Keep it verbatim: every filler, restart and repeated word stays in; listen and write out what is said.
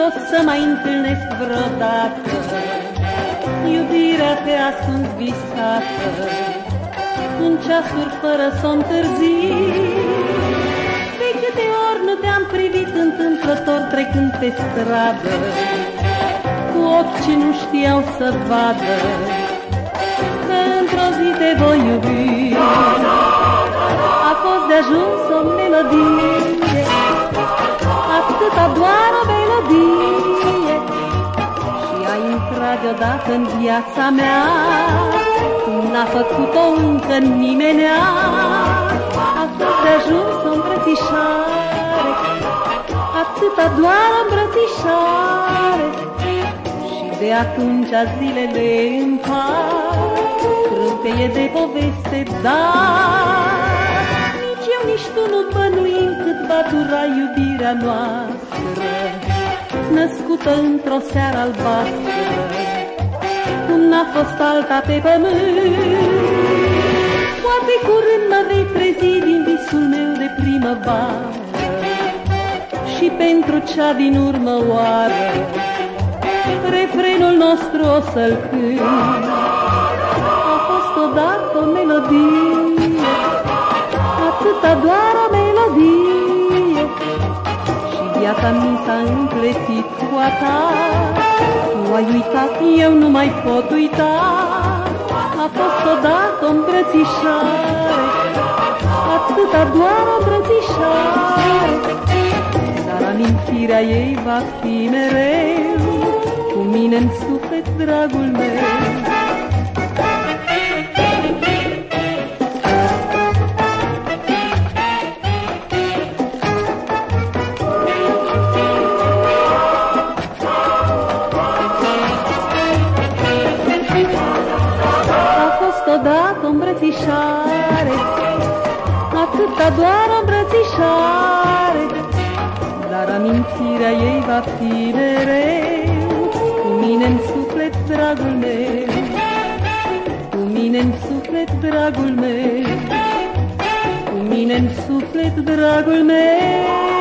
o să mai întâlnesc vreodată. Iubirea te ascund visată în ceasuri fără somn târzii. De câte ori nu te-am privit întâmplător trecând pe stradă, cu ochi ce nu știau să vadă că într-o zi te voi iubi. A fost de ajuns o melodie, atâta doar o melodie, și a intrat deodată în viața mea, n-a făcut-o încă nimenea. A fost de ajuns o îmbrățișare, atâta doar o îmbrățișare, și de atunci zilele îmi par crânteie de poveste, dar nici eu, nici tu nu bănuim cât va dura iubirea noastră, născută într-o seară albastră, cum n-a fost alta pe pământ. Poate curând mă vei trezi din visul meu de primăvară și pentru cea din urmă oară refrenul nostru o să-l cânt. A fost odată o melodie, atâta doar o melodie, și viața mi s-a împletit cu a ta. Tu ai uitat, eu nu mai pot uita. A fost odată o îmbrățișare, atâta doar o îmbrățișare, dar amintirea ei va fi mereu cu mine-n suflet, dragul meu. Odată o îmbrățișare, atâta doar o îmbrățișare, dar amintirea ei va fi mereu cu mine-n suflet, dragul meu. Cu mine-n suflet, dragul meu. Cu mine-n suflet, dragul meu.